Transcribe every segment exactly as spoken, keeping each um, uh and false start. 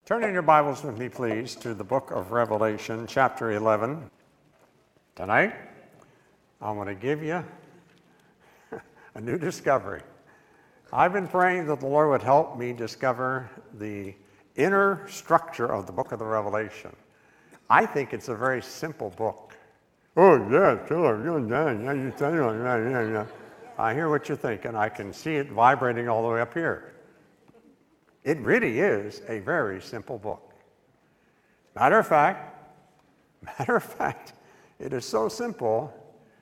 Turn in your Bibles with me, please, to the book of Revelation, chapter eleven. Tonight, I want to give you a new discovery. I've been praying that the Lord would help me discover the inner structure of the book of the Revelation. I think it's a very simple book. Oh, yeah, sure. I hear what you're thinking. I can see it vibrating all the way up here. It really is a very simple book. Matter of fact, matter of fact, it is so simple,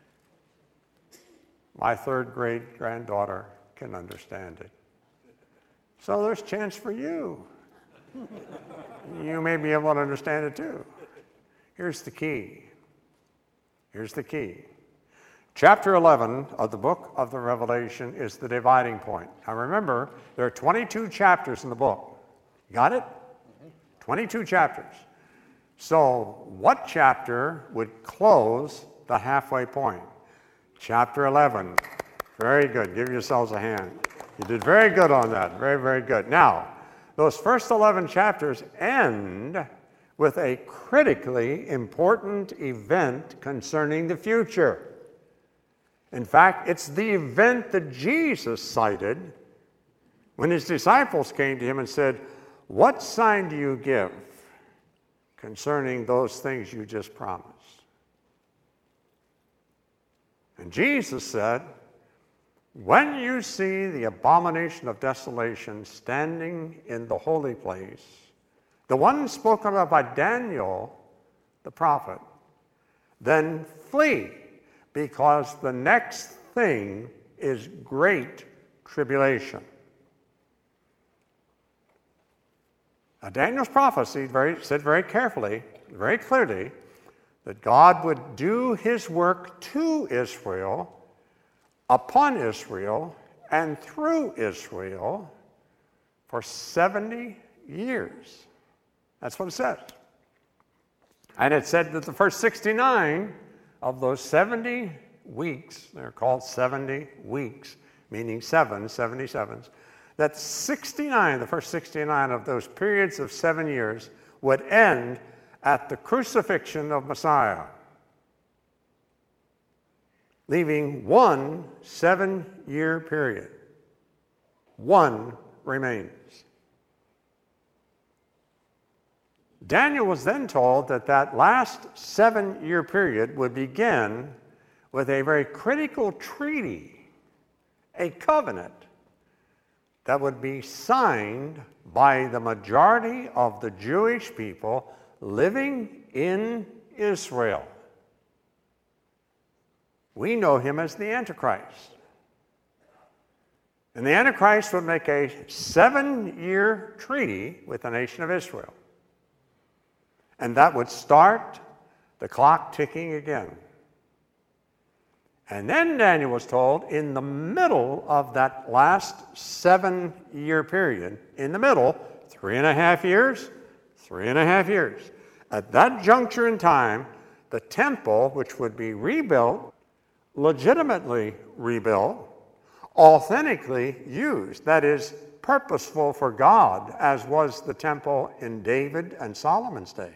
my third grade granddaughter can understand it. So there's a chance for you. You may be able to understand it too. Here's the key. Here's the key. Chapter eleven of the book of the Revelation is the dividing point. Now remember, there are twenty-two chapters in the book. Got it? twenty-two chapters. So what chapter would close the halfway point? Chapter eleven. Very good. Give yourselves a hand. You did very good on that. Very, very good. Now, those first eleven chapters end with a critically important event concerning the future. In fact, it's the event that Jesus cited when his disciples came to him and said, "What sign do you give concerning those things you just promised?" And Jesus said, "When you see the abomination of desolation standing in the holy place, the one spoken of by Daniel the prophet, then flee, because the next thing is great tribulation." Now, Daniel's prophecy very, said very carefully, very clearly, that God would do his work to Israel, upon Israel, and through Israel for seventy years. That's what it says. And it said that the first sixty-nine of those seventy weeks, they're called seventy weeks, meaning seven, seventy-sevens, that sixty-nine, the first sixty-nine of those periods of seven years would end at the crucifixion of Messiah, leaving one seven-year period. One remains. Daniel was then told that that last seven-year period would begin with a very critical treaty, a covenant that would be signed by the majority of the Jewish people living in Israel. We know him as the Antichrist. And the Antichrist would make a seven-year treaty with the nation of Israel. And that would start the clock ticking again. And then Daniel was told, in the middle of that last seven-year period, in the middle, three and a half years, three and a half years. At that juncture in time, the temple, which would be rebuilt, legitimately rebuilt, authentically used, that is, purposeful for God, as was the temple in David and Solomon's day.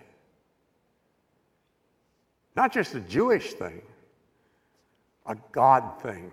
Not just a Jewish thing, a God thing.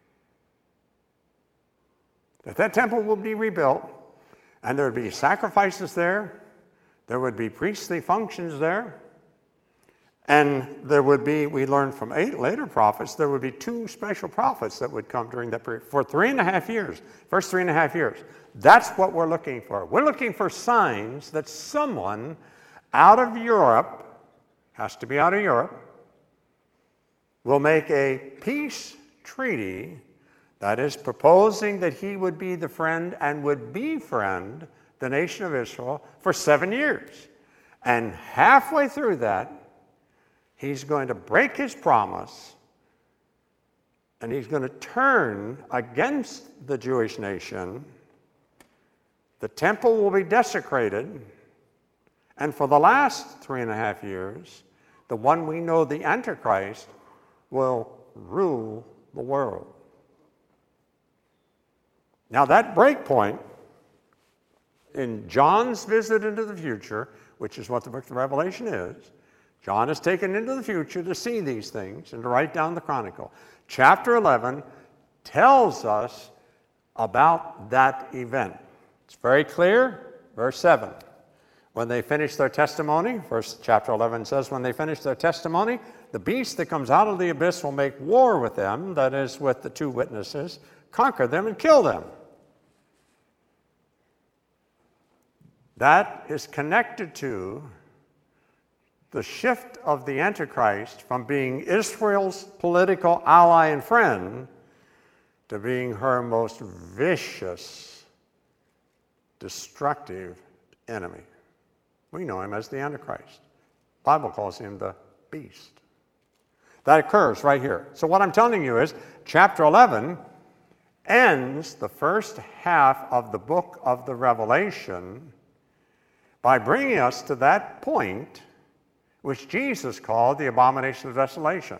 That that temple will be rebuilt, and there would be sacrifices there, there would be priestly functions there, and there would be, we learned from eight later prophets, there would be two special prophets that would come during that period for three and a half years, first three and a half years. That's what we're looking for. We're looking for signs that someone out of Europe, has to be out of Europe, will make a peace treaty that is proposing that he would be the friend and would befriend the nation of Israel for seven years. And halfway through that, he's going to break his promise, and he's going to turn against the Jewish nation. The temple will be desecrated, and for the last three and a half years, the one we know, the Antichrist, will rule the world. Now that break point in John's visit into the future, which is what the book of Revelation is, John is taken into the future to see these things and to write down the chronicle. Chapter eleven tells us about that event. It's very clear. Verse seven. When they finish their testimony, verse chapter eleven says, when they finish their testimony, the beast that comes out of the abyss will make war with them, that is, with the two witnesses, conquer them and kill them. That is connected to the shift of the Antichrist from being Israel's political ally and friend to being her most vicious, destructive enemy. We know him as the Antichrist. The Bible calls him the beast. That occurs right here. So what I'm telling you is, chapter eleven ends the first half of the book of the Revelation by bringing us to that point which Jesus called the abomination of desolation.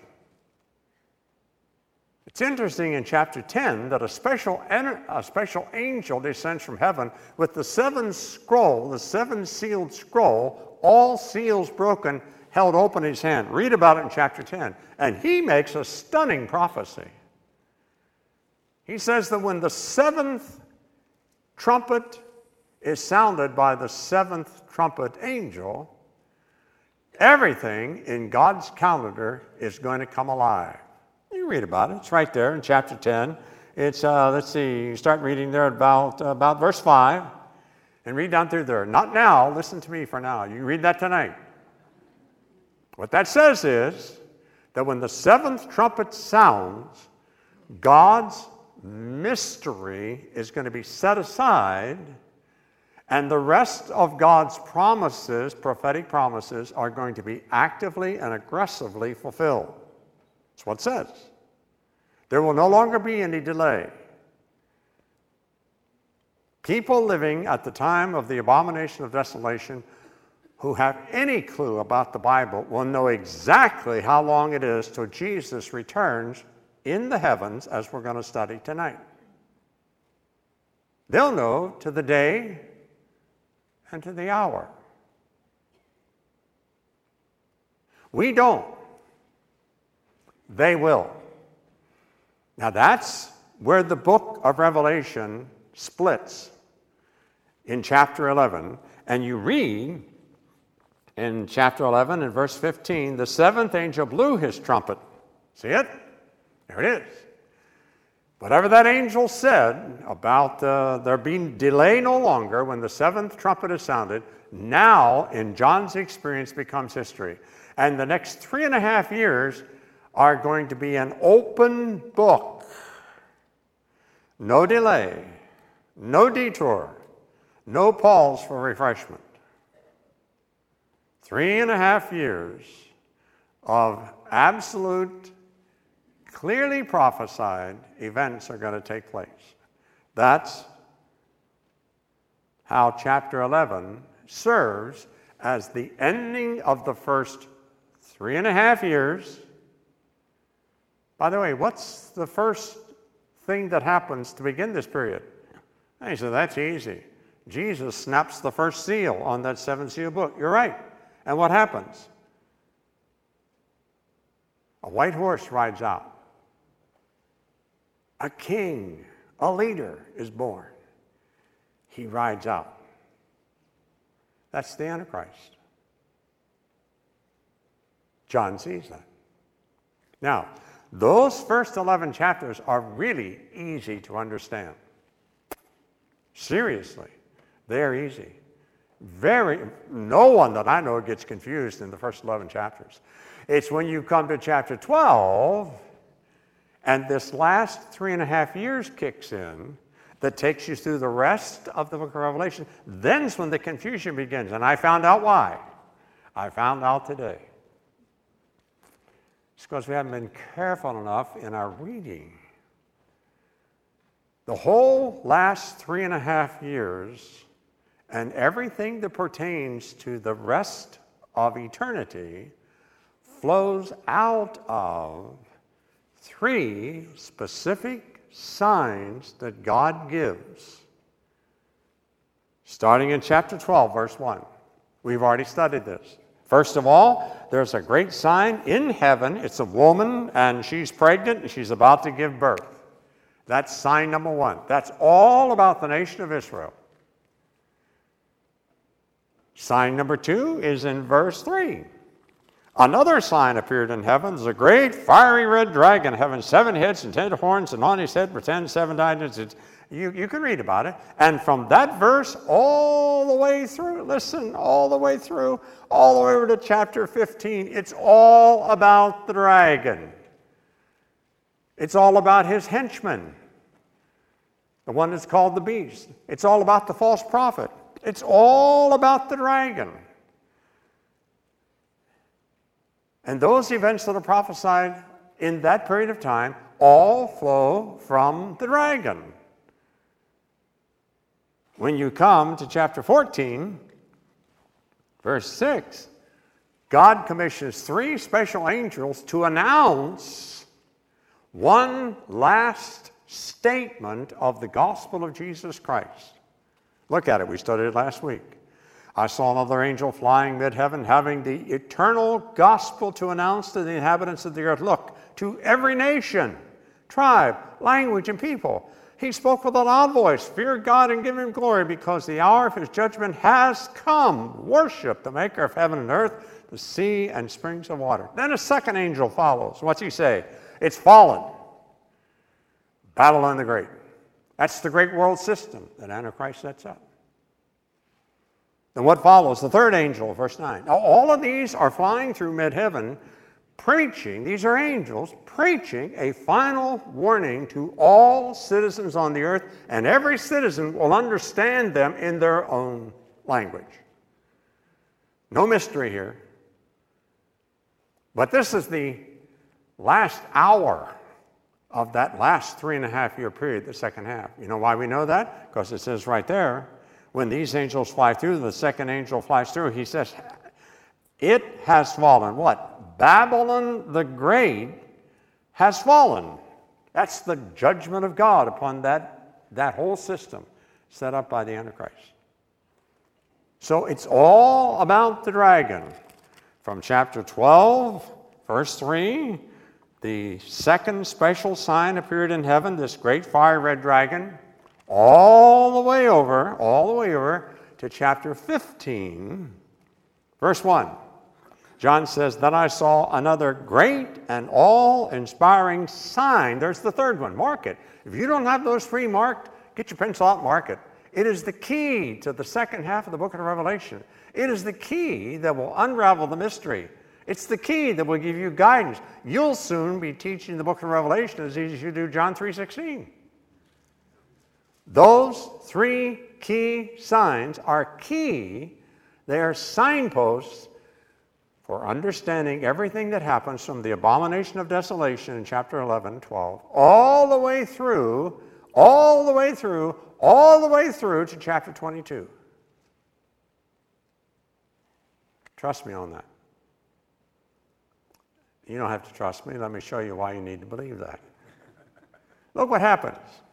It's interesting in chapter ten that a special, a special angel descends from heaven with the seven scroll, the seven sealed scroll, all seals broken, held open in his hand. Read about it in chapter ten. And he makes a stunning prophecy. He says that when the seventh trumpet is sounded by the seventh trumpet angel, everything in God's calendar is going to come alive. You read about it. It's right there in chapter ten. It's, uh, let's see, you start reading there about, uh, about verse five and read down through there. Not now. Listen to me for now. You read that tonight. What that says is that when the seventh trumpet sounds, God's mystery is going to be set aside, and the rest of God's promises, prophetic promises, are going to be actively and aggressively fulfilled. That's what it says. There will no longer be any delay. People living at the time of the abomination of desolation who have any clue about the Bible will know exactly how long it is till Jesus returns in the heavens, as we're going to study tonight. They'll know to the day and to the hour. We don't. They will. Now that's where the book of Revelation splits in chapter eleven. And you read in chapter eleven and verse fifteen, the seventh angel blew his trumpet. See it? There it is. Whatever that angel said about uh, there being delay no longer when the seventh trumpet is sounded, now in John's experience becomes history. And the next three and a half years are going to be an open book. No delay, no detour, no pause for refreshment. Three and a half years of absolute, clearly prophesied events are going to take place. That's how chapter eleven serves as the ending of the first three and a half years. By the way, what's the first thing that happens to begin this period? And he said, that's easy. Jesus snaps the first seal on that seven seal book. You're right. And what happens? A white horse rides out. A king, a leader is born. He rides out. That's the Antichrist. John sees that. Now, those first eleven chapters are really easy to understand. Seriously, they're easy. Very, no one that I know gets confused in the first eleven chapters. It's when you come to chapter twelve and this last three and a half years kicks in that takes you through the rest of the book of Revelation. Then's when the confusion begins. And I found out why. I found out today. It's because we haven't been careful enough in our reading. The whole last three and a half years and everything that pertains to the rest of eternity flows out of three specific signs that God gives starting in chapter twelve, verse one. We've already studied this. First of all, there's a great sign in heaven. It's a woman, and she's pregnant, and she's about to give birth. That's sign number one. That's all about the nation of Israel. Sign number two is in verse three. Another sign appeared in heaven. There's a great fiery red dragon having seven heads and ten horns, and on his head were ten seven diadems. You, you can read about it. And from that verse all the way through, listen, all the way through, all the way over to chapter fifteen, it's all about the dragon. It's all about his henchman, the one that's called the beast. It's all about the false prophet. It's all about the dragon. And those events that are prophesied in that period of time all flow from the dragon. When you come to chapter fourteen, verse six, God commissions three special angels to announce one last statement of the gospel of Jesus Christ. Look at it. We studied it last week. I saw another angel flying mid-heaven, having the eternal gospel to announce to the inhabitants of the earth. Look, to every nation, tribe, language, and people. He spoke with a loud voice, fear God and give him glory, because the hour of his judgment has come. Worship the maker of heaven and earth, the sea and springs of water. Then a second angel follows. What's he say? It's fallen. Babylon the Great. That's the great world system that Antichrist sets up. Then what follows? The third angel, verse nine. Now, all of these are flying through mid-heaven, preaching, these are angels, preaching a final warning to all citizens on the earth, and every citizen will understand them in their own language. No mystery here. But this is the last hour of that last three and a half year period, the second half. You know why we know that? Because it says right there, when these angels fly through, the second angel flies through, he says, it has fallen. What? Babylon the Great has fallen. That's the judgment of God upon that, that whole system set up by the Antichrist. So it's all about the dragon. From chapter twelve, verse three, the second special sign appeared in heaven, this great fire red dragon, all the way over, all the way over to chapter fifteen, verse one. John says, then I saw another great and all-inspiring sign. There's the third one. Mark it. If you don't have those three marked, get your pencil out and mark it. It is the key to the second half of the book of Revelation. It is the key that will unravel the mystery. It's the key that will give you guidance. You'll soon be teaching the book of Revelation as easy as you do John three sixteen. Those three key signs are key. They are signposts for understanding everything that happens from the abomination of desolation in chapter eleven, twelve, all the way through, all the way through, all the way through to chapter twenty-two. Trust me on that. You don't have to trust me. Let me show you why you need to believe that. Look what happens.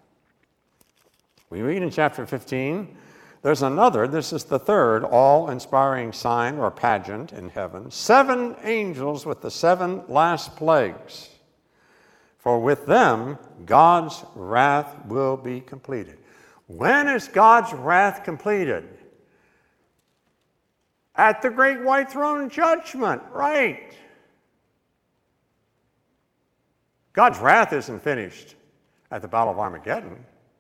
We read in chapter fifteen, there's another, this is the third all-inspiring sign or pageant in heaven. Seven angels with the seven last plagues. For with them, God's wrath will be completed. When is God's wrath completed? At the great white throne judgment, right. God's wrath isn't finished at the Battle of Armageddon.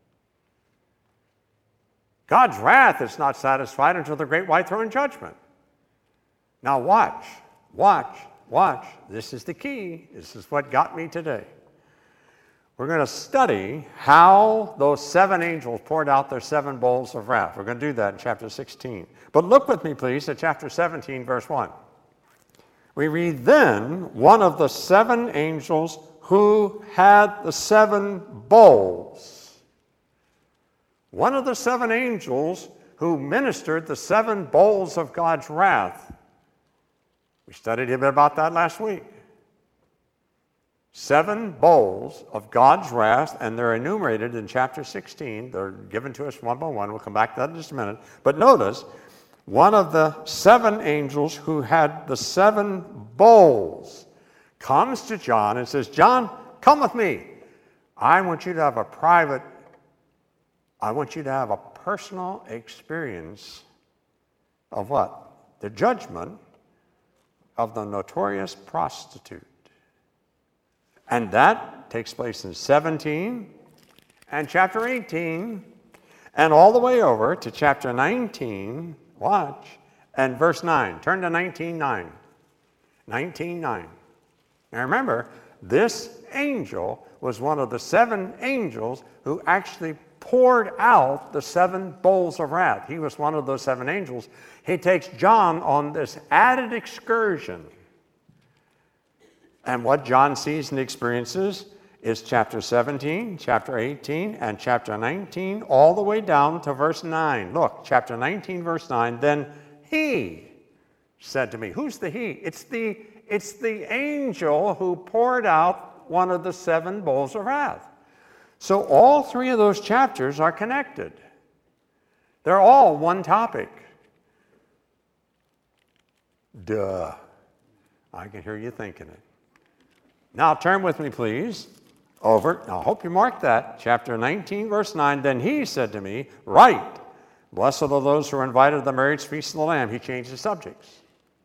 God's wrath is not satisfied until the great white throne judgment. Now watch, watch, watch. This is the key. This is what got me today. We're going to study how those seven angels poured out their seven bowls of wrath. We're going to do that in chapter sixteen. But look with me, please, at chapter seventeen, verse one. We read, then one of the seven angels who had the seven bowls, one of the seven angels who ministered the seven bowls of God's wrath. We studied a bit about that last week. seven bowls of God's wrath, and they're enumerated in chapter sixteen. They're given to us one by one. We'll come back to that in just a minute. But notice, one of the seven angels who had the seven bowls comes to John and says, John, come with me. I want you to have a private, I want you to have a personal experience of what? The judgment of the notorious prostitute. And that takes place in seventeen and chapter eighteen, and all the way over to chapter nineteen, watch, and verse nine. Turn to nineteen nine. nineteen nine. Now remember, this angel was one of the seven angels who actually poured out the seven bowls of wrath. He was one of those seven angels. He takes John on this added excursion. And what John sees and experiences is chapter seventeen, chapter eighteen, and chapter nineteen, all the way down to verse nine. Look, chapter nineteen, verse nine, then he said to me. Who's the he? It's the, it's the angel who poured out one of the seven bowls of wrath. So all three of those chapters are connected. They're all one topic. Duh. I can hear you thinking it. Now turn with me, please, over. I hope you marked that. Chapter nineteen, verse nine. Then he said to me, write, blessed are those who are invited to the marriage feast of the Lamb. He changed the subjects.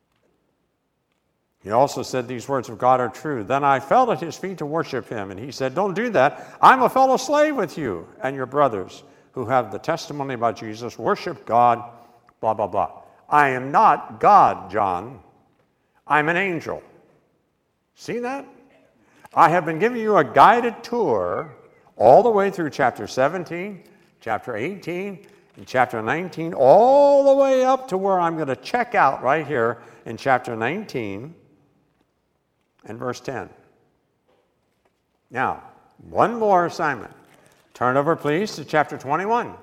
He also said these words of God are true. Then I fell at his feet to worship him. And he said, don't do that. I'm a fellow slave with you and your brothers who have the testimony about Jesus. Worship God, blah, blah, blah. I am not God, John. I'm an angel. See that? I have been giving you a guided tour all the way through chapter seventeen, chapter eighteen, and chapter nineteen, all the way up to where I'm going to check out right here in chapter nineteen and verse ten. Now, one more assignment. Turn over, please, to chapter twenty-one,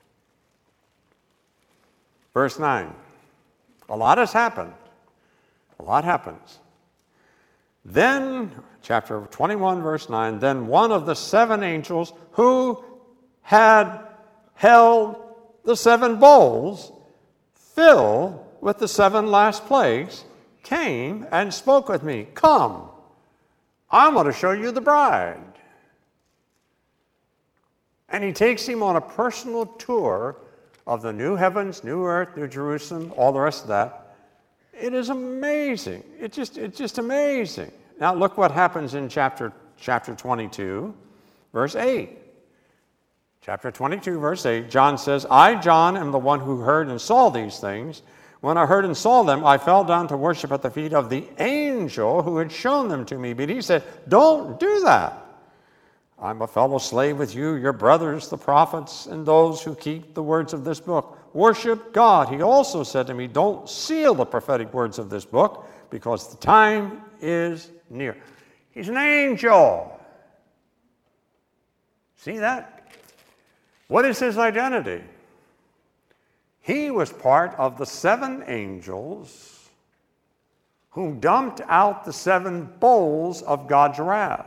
verse nine. A lot has happened. A lot happens. Then, chapter twenty-one, verse nine, then one of the seven angels who had held the seven bowls filled with the seven last plagues came and spoke with me. Come, I'm going to show you the bride. And he takes him on a personal tour of the new heavens, new earth, new Jerusalem, all the rest of that. It is amazing. It just, it's just amazing. Now look what happens in chapter, chapter twenty-two, verse eight. Chapter twenty-two, verse eight, John says, I, John, am the one who heard and saw these things. When I heard and saw them, I fell down to worship at the feet of the angel who had shown them to me. But he said, don't do that. I'm a fellow slave with you, your brothers, the prophets, and those who keep the words of this book. Worship God. He also said to me, don't seal the prophetic words of this book, because the time is near. He's an angel. See that? What is his identity? He was part of the seven angels who dumped out the seven bowls of God's wrath.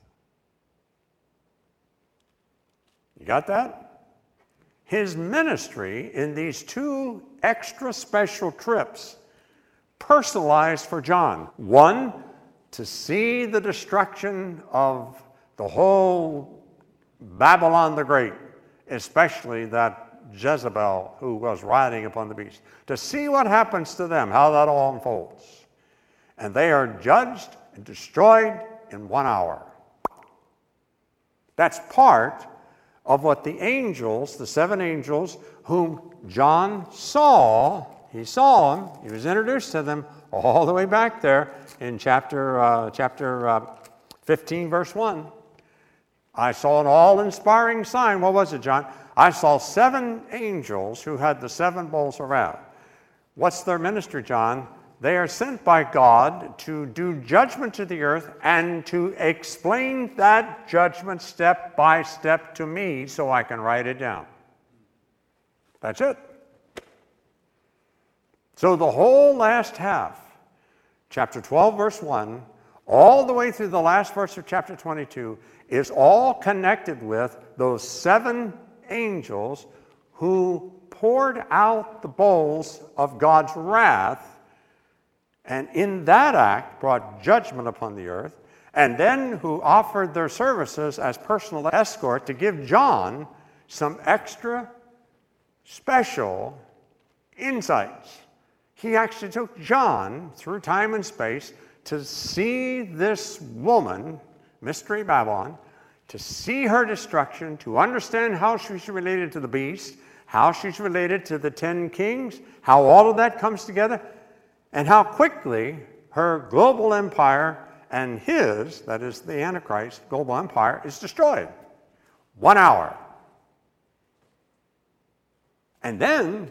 You got that? His ministry in these two extra special trips, personalized for John. One, to see the destruction of the whole Babylon the Great, especially that Jezebel who was riding upon the beast. To see what happens to them, how that all unfolds. And they are judged and destroyed in one hour. That's part of what the angels, the seven angels, whom John saw, he saw them, he was introduced to them all the way back there in chapter, uh, chapter uh, fifteen, verse one. I saw an all-inspiring sign. What was it, John? I saw seven angels who had the seven bowls of wrath. What's their ministry, John? They are sent by God to do judgment to the earth and to explain that judgment step by step to me so I can write it down. That's it. So the whole last half, chapter twelve, verse one, all the way through the last verse of chapter twenty-two, is all connected with those seven angels who poured out the bowls of God's wrath, and in that act brought judgment upon the earth, and then who offered their services as personal escort to give John some extra special insights. He actually took John through time and space to see this woman, Mystery Babylon, to see her destruction, to understand how she's related to the beast, how she's related to the ten kings, how all of that comes together, and how quickly her global empire and his, that is the Antichrist, global empire, is destroyed. One hour. And then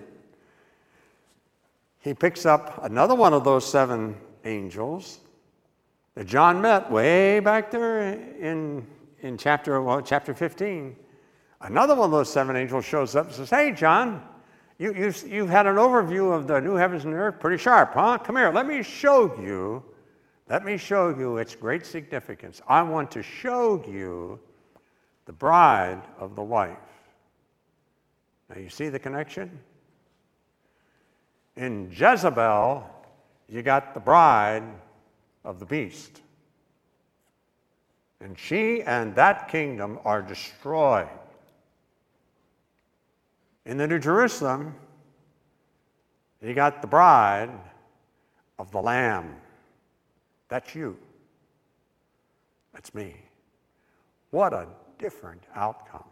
he picks up another one of those seven angels that John met way back there in, in chapter, well, chapter fifteen. Another one of those seven angels shows up and says, hey, John, you, you, you've had an overview of the new heavens and earth, pretty sharp, huh? Come here, let me show you, let me show you its great significance. I want to show you the bride of the wife. Now, you see the connection? In Jezebel, you got the bride of the beast. And she and that kingdom are destroyed. In the New Jerusalem, you got the bride of the Lamb. That's you. That's me. What a different outcome.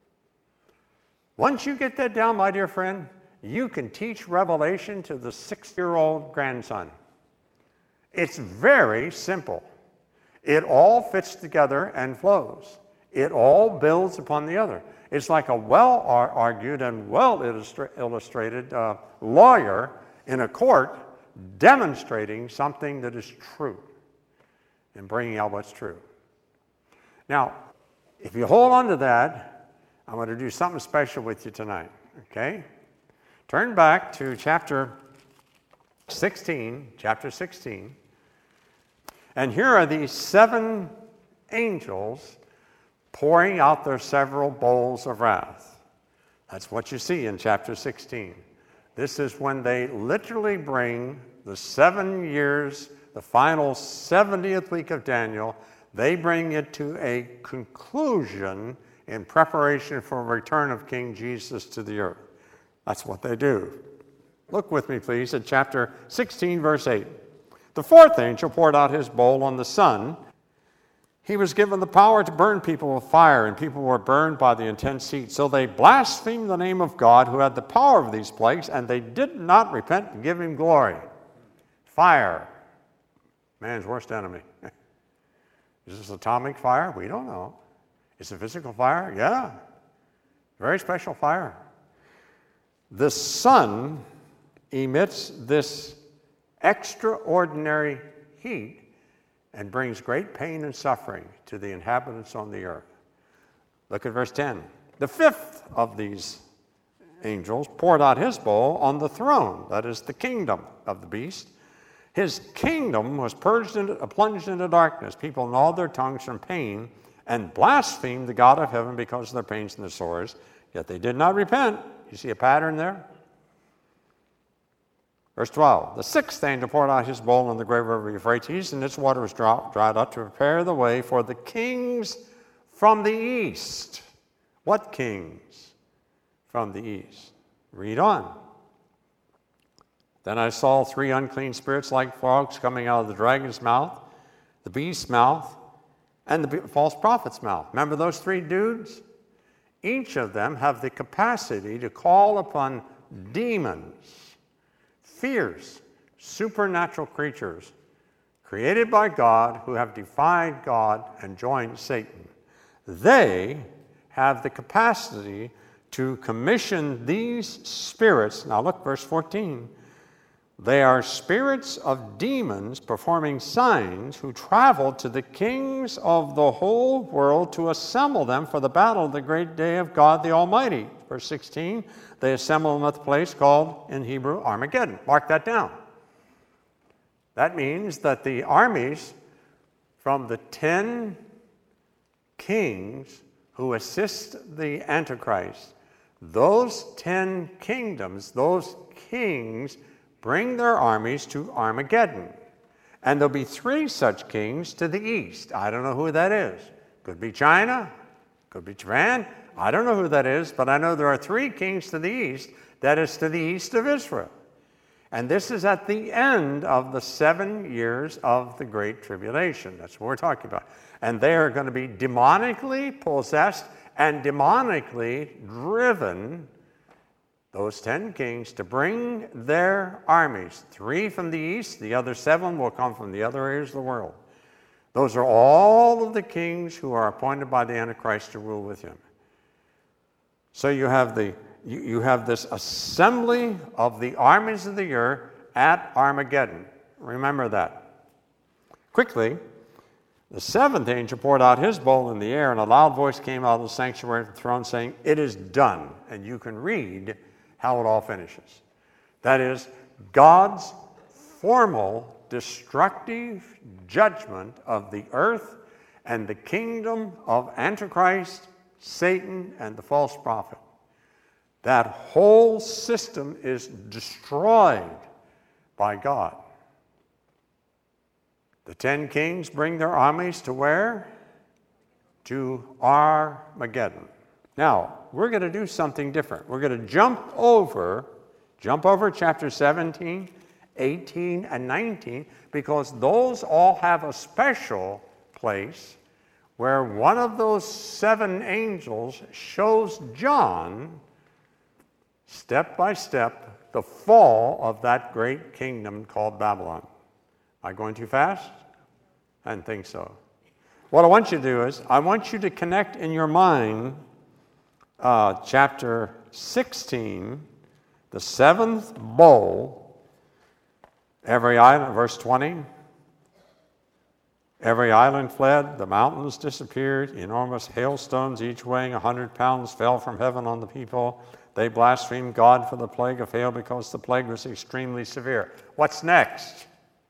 Once you get that down, my dear friend, you can teach Revelation to the six-year-old grandson. It's very simple. It all fits together and flows. It all builds upon the other. It's like a well-argued and well-illustrated uh, lawyer in a court demonstrating something that is true and bringing out what's true. Now, if you hold on to that, I'm going to do something special with you tonight, okay? Turn back to chapter sixteen, chapter sixteen, and here are these seven angels pouring out their several bowls of wrath. That's what you see in chapter sixteen. This is when they literally bring the seven years, the final seventieth week of Daniel, they bring it to a conclusion in preparation for the return of King Jesus to the earth. That's what they do. Look with me, please, at chapter sixteen, verse eight. The fourth angel poured out his bowl on the sun. He was given the power to burn people with fire, and people were burned by the intense heat. So they blasphemed the name of God, who had the power of these plagues, and they did not repent and give him glory. Fire, man's worst enemy. Is this atomic fire? We don't know. Is it physical fire? Yeah. Very special fire. The sun emits this extraordinary heat and brings great pain and suffering to the inhabitants on the earth. Look at verse ten. The fifth of these angels poured out his bowl on the throne, that is the kingdom of the beast. His kingdom was purged into, plunged into darkness. People gnawed their tongues from pain and blasphemed the God of heaven because of their pains and their sores, yet they did not repent. You see a pattern there? Verse twelve, the sixth angel poured out his bowl in the great river Euphrates, and its water was dry, dried up to prepare the way for the kings from the east. What kings from the east? Read on. Then I saw three unclean spirits like frogs coming out of the dragon's mouth, the beast's mouth, and the false prophet's mouth. Remember those three dudes? Each of them have the capacity to call upon demons, fierce, supernatural creatures created by God who have defied God and joined Satan. They have the capacity to commission these spirits. Now look, verse fourteen. They are spirits of demons performing signs who traveled to the kings of the whole world to assemble them for the battle of the great day of God the Almighty. Verse sixteen, they assemble them at the place called in Hebrew Armageddon. Mark that down. That means that the armies from the ten kings who assist the Antichrist. Those ten kingdoms, those kings, bring their armies to Armageddon. And there'll be three such kings to the east. I don't know who that is. Could be China, could be Japan. I don't know who that is, but I know there are three kings to the east. That is to the east of Israel. And this is at the end of the seven years of the Great Tribulation. That's what we're talking about. And they are going to be demonically possessed and demonically driven, those ten kings, to bring their armies. Three from the east, the other seven will come from the other areas of the world. Those are all of the kings who are appointed by the Antichrist to rule with him. So you have the you, you have this assembly of the armies of the earth at Armageddon. Remember that. Quickly, the seventh angel poured out his bowl in the air, and a loud voice came out of the sanctuary of the throne saying, "It is done." And you can read how it all finishes. That is, God's formal destructive judgment of the earth and the kingdom of Antichrist, Satan, and the false prophet. That whole system is destroyed by God. The ten kings bring their armies to where? To Armageddon. Now, we're going to do something different. We're going to jump over, jump over chapter seventeen, eighteen, and nineteen, because those all have a special place where one of those seven angels shows John, step by step, the fall of that great kingdom called Babylon. Am I going too fast? I didn't think so. What I want you to do is, I want you to connect in your mind uh, chapter sixteen, the seventh bowl, every island, verse twenty, every island fled, the mountains disappeared, enormous hailstones, each weighing a hundred pounds, fell from heaven on the people. They blasphemed God for the plague of hail because the plague was extremely severe. What's next?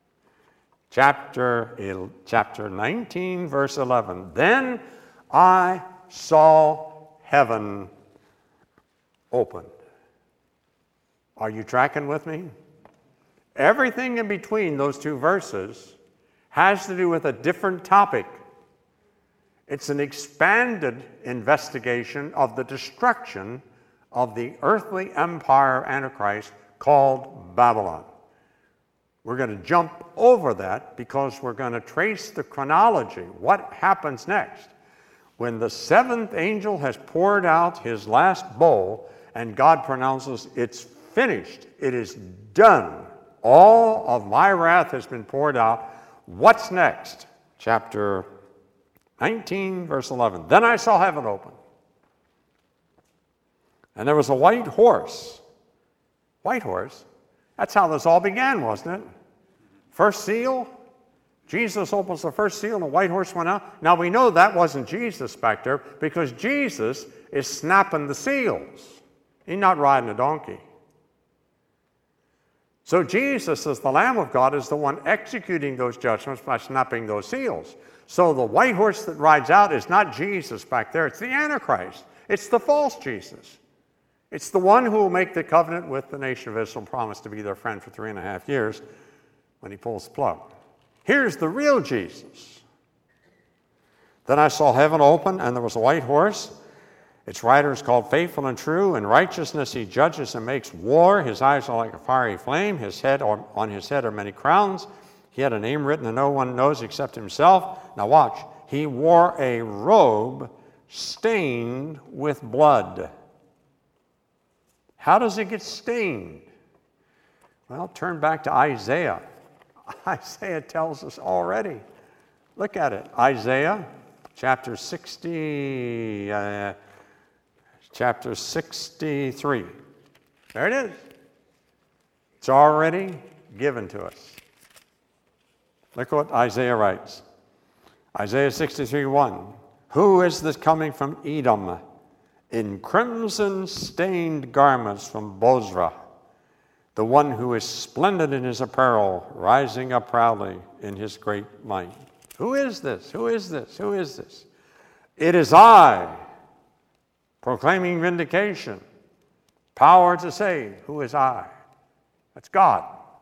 Chapter, chapter nineteen, verse eleven. Then I saw heaven opened. Are you tracking with me? Everything in between those two verses has to do with a different topic. It's an expanded investigation of the destruction of the earthly empire of Antichrist called Babylon. We're going to jump over that because we're going to trace the chronology. What happens next? When the seventh angel has poured out his last bowl and God pronounces it's finished, it is done, all of my wrath has been poured out, what's next? Chapter nineteen, verse eleven. Then I saw heaven open, and there was a white horse. White horse? That's how this all began, wasn't it? First seal, Jesus opens the first seal and a white horse went out. Now we know that wasn't Jesus back there because Jesus is snapping the seals. He's not riding a donkey. So Jesus, as the Lamb of God, is the one executing those judgments by snapping those seals. So the white horse that rides out is not Jesus back there. It's the Antichrist. It's the false Jesus. It's the one who will make the covenant with the nation of Israel and promise to be their friend for three and a half years when he pulls the plug. Here's the real Jesus. Then I saw heaven open, and there was a white horse. Its rider is called Faithful and True. In righteousness he judges and makes war. His eyes are like a fiery flame. His head, or on his head are many crowns. He had a name written that no one knows except himself. Now watch. He wore a robe stained with blood. How does it get stained? Well, turn back to Isaiah. Isaiah tells us already. Look at it. Isaiah chapter sixty, uh, chapter sixty-three. There it is. It's already given to us. Look what Isaiah writes. Isaiah sixty-three, one. Who is this coming from Edom in crimson-stained garments from Bozrah? The one who is splendid in his apparel, rising up proudly in his great might. Who is this? Who is this? Who is this? It is I, proclaiming vindication, power to save. Who is I? That's God.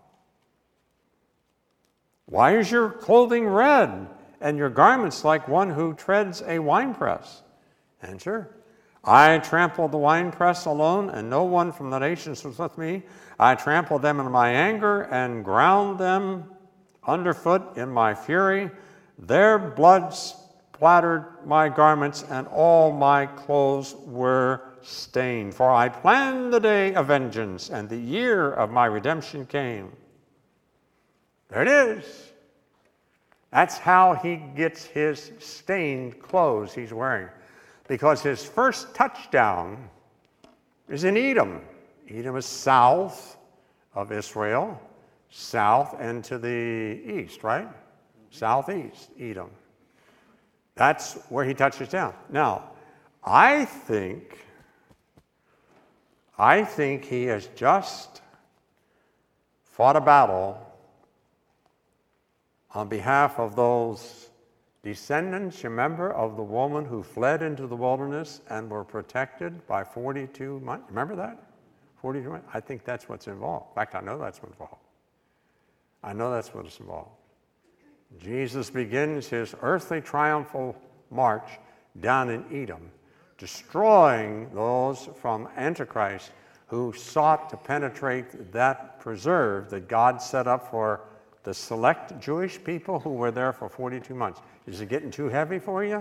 Why is your clothing red and your garments like one who treads a winepress? Answer, I trampled the winepress alone, and no one from the nations was with me. I trampled them in my anger and ground them underfoot in my fury. Their blood splattered my garments, and all my clothes were stained. For I planned the day of vengeance, and the year of my redemption came. There it is. That's how he gets his stained clothes he's wearing. Because his first touchdown is in Edom. Edom is south of Israel, south and to the east, right? Southeast, Edom. That's where he touches down. Now, I think, I think he has just fought a battle on behalf of those descendants, remember, of the woman who fled into the wilderness and were protected by forty-two months. Remember that? forty-two months? I think that's what's involved. In fact, I know that's what's involved. I know that's what's involved. Jesus begins his earthly triumphal march down in Edom, destroying those from Antichrist who sought to penetrate that preserve that God set up for the select Jewish people who were there for forty-two months. Is it getting too heavy for you?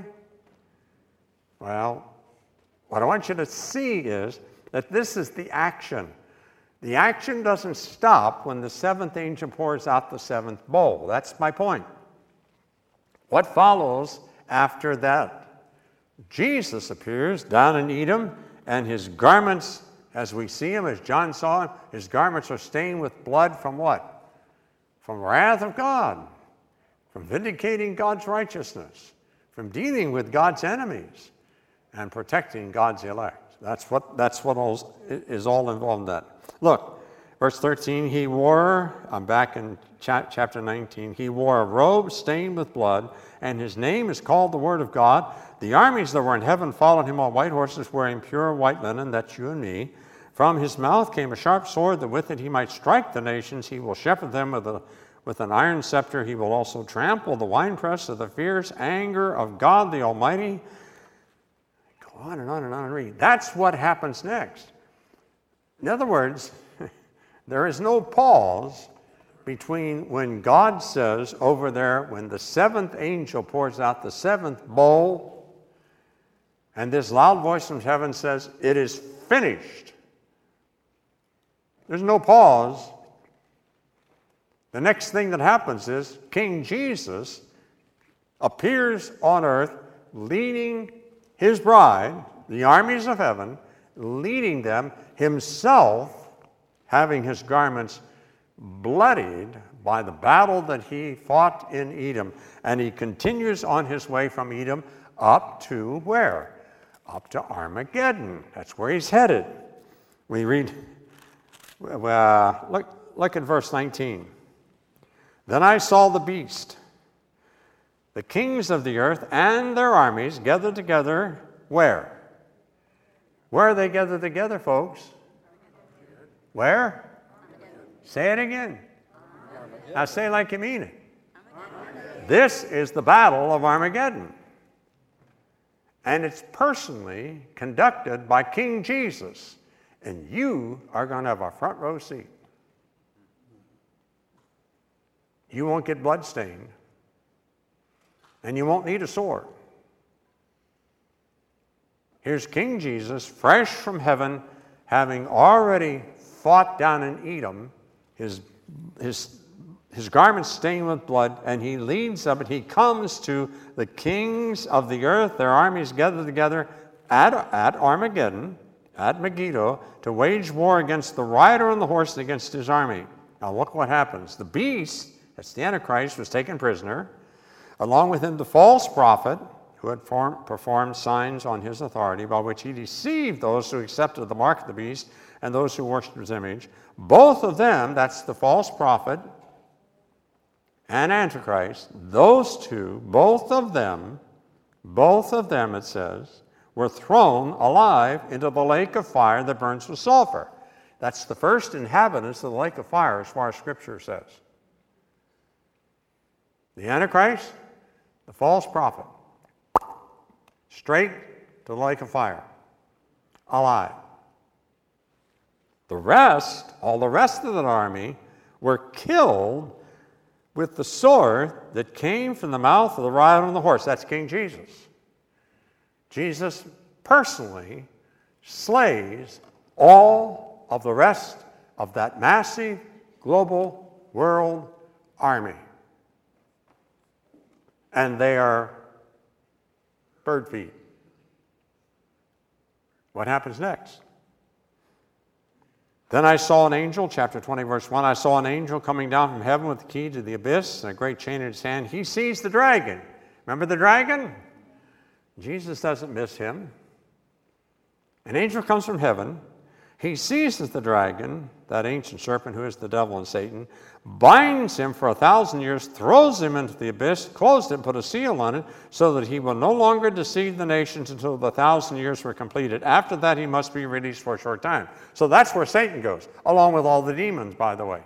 Well, what I want you to see is that this is the action. The action doesn't stop when the seventh angel pours out the seventh bowl. That's my point. What follows after that? Jesus appears down in Edom, and his garments, as we see him, as John saw him, his garments are stained with blood from what? From wrath of God, from vindicating God's righteousness, from dealing with God's enemies, and protecting God's elect. That's what, that's what all, is all involved in that. Look, verse thirteen, he wore, I'm back in cha- chapter nineteen, he wore a robe stained with blood, and his name is called the Word of God. The armies that were in heaven followed him on white horses wearing pure white linen, that's you and me. From his mouth came a sharp sword, that with it he might strike the nations. He will shepherd them with, a, with an iron scepter. He will also trample the winepress of the fierce anger of God the Almighty. Go on and on and on and read. That's what happens next. In other words, there is no pause between when God says over there, when the seventh angel pours out the seventh bowl, and this loud voice from heaven says, it is finished. There's no pause. The next thing that happens is King Jesus appears on earth leading his bride, the armies of heaven, leading them, himself having his garments bloodied by the battle that he fought in Edom. And he continues on his way from Edom up to where? Up to Armageddon. That's where he's headed. We read... Uh, look, look at verse nineteen. Then I saw the beast, the kings of the earth and their armies gathered together. Where? Where are they gathered together, folks? Where? Say it again. Now say it like you mean it. This is the battle of Armageddon. And it's personally conducted by King Jesus. And you are going to have a front row seat. You won't get bloodstained. And you won't need a sword. Here's King Jesus, fresh from heaven, having already fought down in Edom, his, his, his garments stained with blood, and he leads up, and he comes to the kings of the earth, their armies gathered together at, at Armageddon, at Megiddo, to wage war against the rider on the horse and against his army. Now look what happens. The beast, that's the Antichrist, was taken prisoner, along with him the false prophet, who had form, performed signs on his authority, by which he deceived those who accepted the mark of the beast and those who worshipped his image. Both of them, that's the false prophet and Antichrist, those two, both of them, both of them, it says, were thrown alive into the lake of fire that burns with sulfur. That's the first inhabitants of the lake of fire, as far as Scripture says. The Antichrist, the false prophet, straight to the lake of fire, alive. The rest, all the rest of that army, were killed with the sword that came from the mouth of the rider on the horse. That's King Jesus. Jesus personally slays all of the rest of that massive global world army. And they are bird feed. What happens next? Then I saw an angel, chapter twenty, verse one, I saw an angel coming down from heaven with the key to the abyss and a great chain in his hand. He sees the dragon. Remember the dragon? Jesus doesn't miss him. An angel comes from heaven. He seizes the dragon, that ancient serpent who is the devil and Satan, binds him for a thousand years, throws him into the abyss, closed it, put a seal on it, so that he will no longer deceive the nations until the thousand years were completed. After that, he must be released for a short time. So that's where Satan goes, along with all the demons, by the way.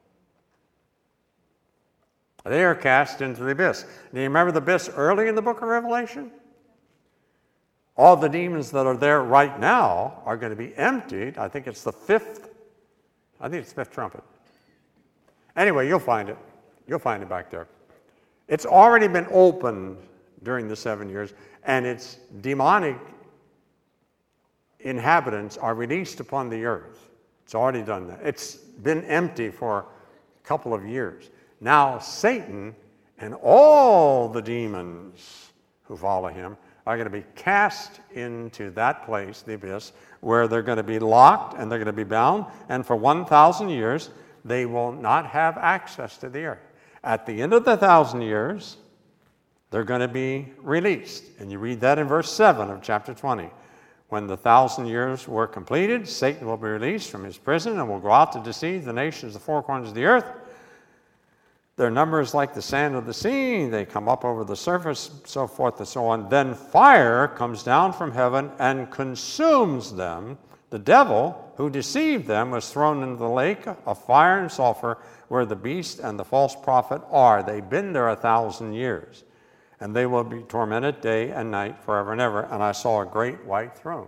They are cast into the abyss. Do you remember the abyss early in the book of Revelation? All the demons that are there right now are going to be emptied. I think it's the fifth, I think it's the fifth trumpet. Anyway, you'll find it. You'll find it back there. It's already been opened during the seven years, and its demonic inhabitants are released upon the earth. It's already done that. It's been empty for a couple of years. Now Satan and all the demons who follow him are going to be cast into that place, the abyss, where they're going to be locked and they're going to be bound, and for one thousand years they will not have access to the earth. At the end of the thousand years, they're going to be released. And you read that in verse seven of chapter twenty. When the thousand years were completed, Satan will be released from his prison and will go out to deceive the nations of the four corners of the earth. Their number is like the sand of the sea. They come up over the surface, so forth and so on. Then fire comes down from heaven and consumes them. The devil who deceived them was thrown into the lake of fire and sulfur where the beast and the false prophet are. They've been there a thousand years. And they will be tormented day and night forever and ever. And I saw a great white throne.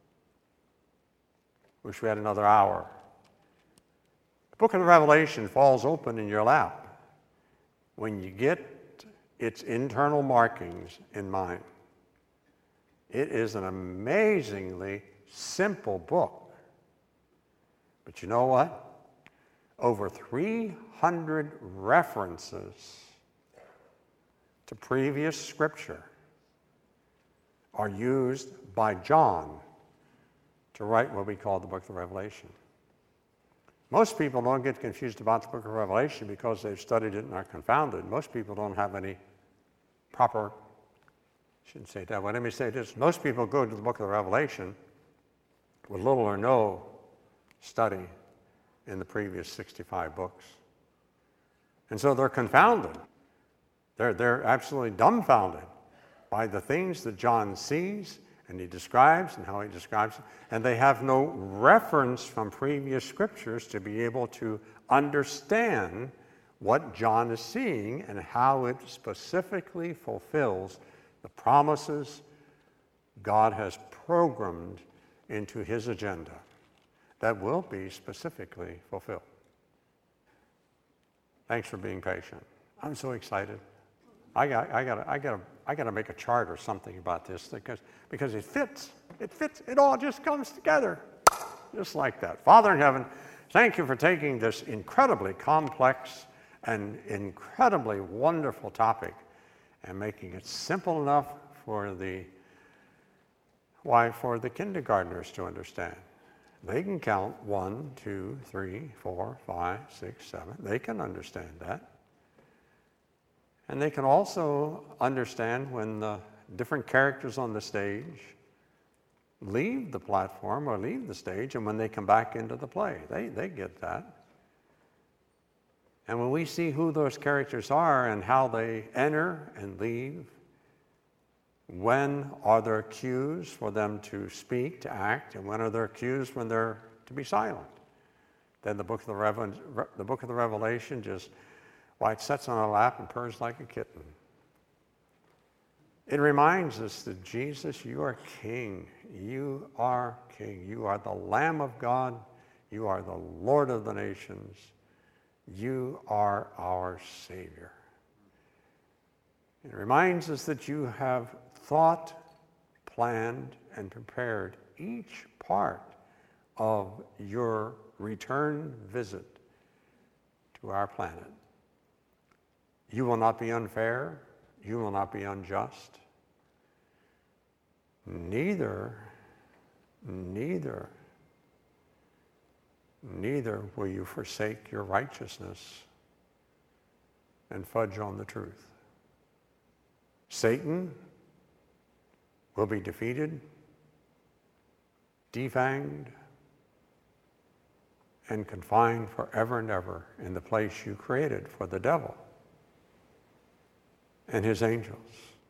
Wish we had another hour. The book of the Revelation falls open in your lap when you get its internal markings in mind. It is an amazingly simple book. But you know what? Over three hundred references to previous scripture are used by John to write what we call the book of Revelation. Most people don't get confused about the book of Revelation because they've studied it and are confounded. Most people don't have any proper, I shouldn't say that, but let me say this. Most people go to the book of the Revelation with little or no study in the previous sixty-five books. And so they're confounded. They're, they're absolutely dumbfounded by the things that John sees and he describes and how he describes it. And they have no reference from previous scriptures to be able to understand what John is seeing and how it specifically fulfills the promises God has programmed into his agenda that will be specifically fulfilled. Thanks for being patient. I'm so excited. I got, I got, I got, I got to make a chart or something about this because, because it fits. It fits. It all just comes together, just like that. Father in heaven, thank you for taking this incredibly complex and incredibly wonderful topic and making it simple enough for the, why, for the kindergartners to understand. They can count one, two, three, four, five, six, seven. They can understand that. And they can also understand when the different characters on the stage leave the platform or leave the stage and when they come back into the play. They, they get that. And when we see who those characters are and how they enter and leave, when are there cues for them to speak, to act, and when are there cues when they're to be silent? Then the book of the, Revel- the book of the Revelation just, why, it sits on our lap and purrs like a kitten. It reminds us that Jesus, you are King. You are King. You are the Lamb of God. You are the Lord of the nations. You are our Savior. It reminds us that you have thought, planned, and prepared each part of your return visit to our planet. You will not be unfair. You will not be unjust. Neither, neither, neither will you forsake your righteousness and fudge on the truth. Satan will be defeated, defanged, and confined forever and ever in the place you created for the devil and his angels.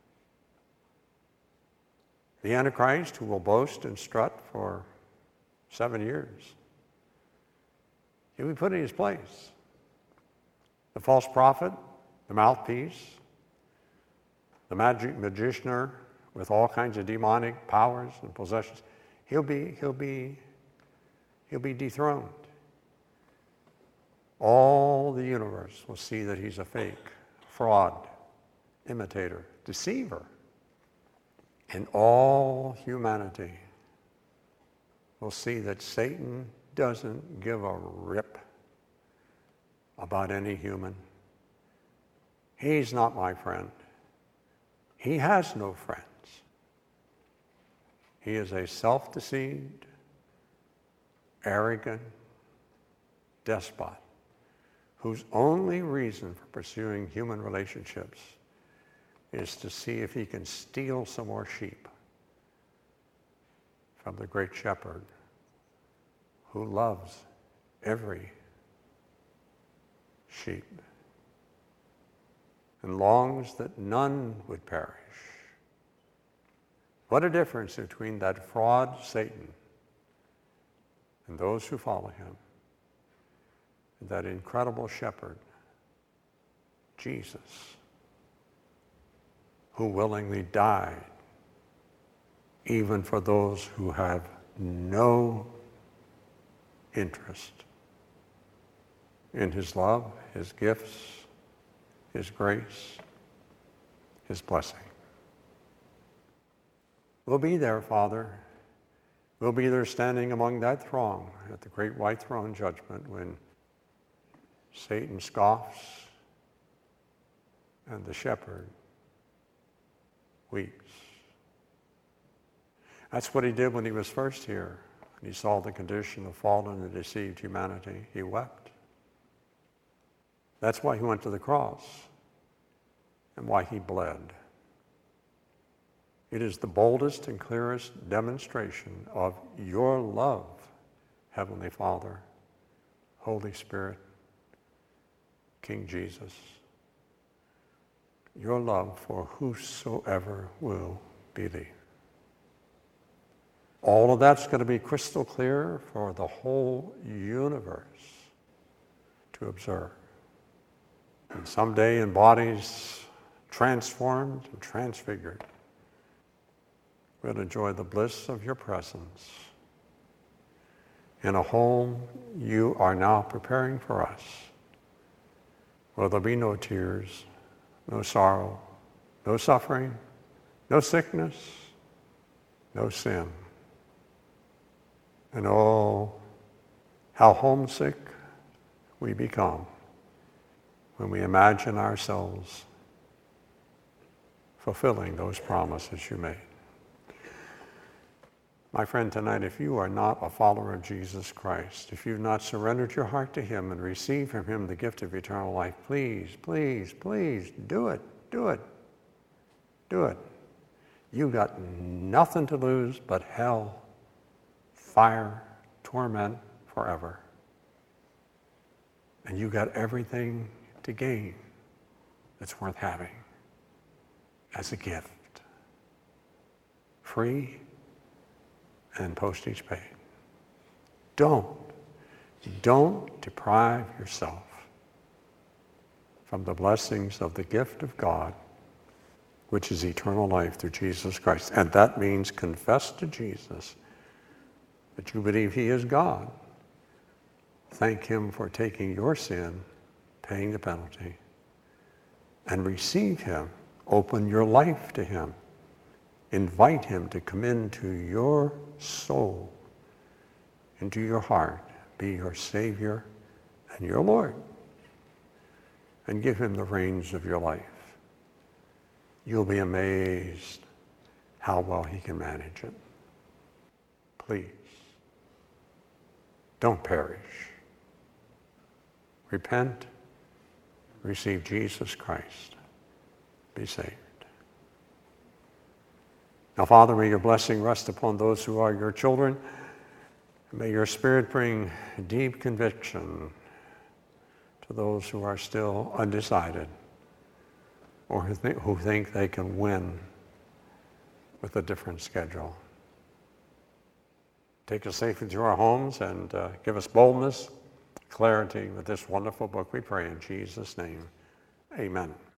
The Antichrist, who will boast and strut for seven years, he'll be put in his place. The false prophet, the mouthpiece, the magic magicianer with all kinds of demonic powers and possessions, he'll be, he'll be, he'll be dethroned. All the universe will see that he's a fake, fraud, imitator, deceiver. And all humanity will see that Satan doesn't give a rip about any human. He's not my friend. He has no friends. He is a self-deceived, arrogant despot whose only reason for pursuing human relationships is to see if he can steal some more sheep from the great shepherd who loves every sheep and longs that none would perish. What a difference between that fraud Satan and those who follow him, and that incredible shepherd, Jesus, who willingly died even for those who have no interest in his love, his gifts, his grace, his blessing. We'll be there, Father. We'll be there standing among that throng at the great white throne judgment when Satan scoffs and the shepherd weeps. That's what he did when he was first here. When he saw the condition of fallen and deceived humanity, he wept. That's why he went to the cross and why he bled. It is the boldest and clearest demonstration of your love, Heavenly Father, Holy Spirit, King Jesus, your love for whosoever will believe. All of that's going to be crystal clear for the whole universe to observe. And someday in bodies transformed and transfigured, we'll enjoy the bliss of your presence in a home you are now preparing for us, where there'll be no tears, no sorrow, no suffering, no sickness, no sin. And oh, how homesick we become when we imagine ourselves fulfilling those promises you made. My friend, tonight, if you are not a follower of Jesus Christ, if you've not surrendered your heart to him and received from him the gift of eternal life, please, please, please do it, do it, do it. You've got nothing to lose but hell, fire, torment forever. and you got everything to gain that's worth having as a gift. Free and postage paid. Don't, don't deprive yourself from the blessings of the gift of God, which is eternal life through Jesus Christ. And that means confess to Jesus that you believe he is God. Thank him for taking your sin, paying the penalty, and receive him. Open your life to him. Invite him to come into your soul, into your heart, be your Savior and your Lord, and give him the reins of your life. You'll be amazed how well he can manage it. Please, don't perish. Repent, receive Jesus Christ, be saved. Now, Father, may your blessing rest upon those who are your children. May your Spirit bring deep conviction to those who are still undecided or who think, who think they can win with a different schedule. Take us safely to our homes and uh, give us boldness, clarity with this wonderful book, we pray in Jesus' name. Amen.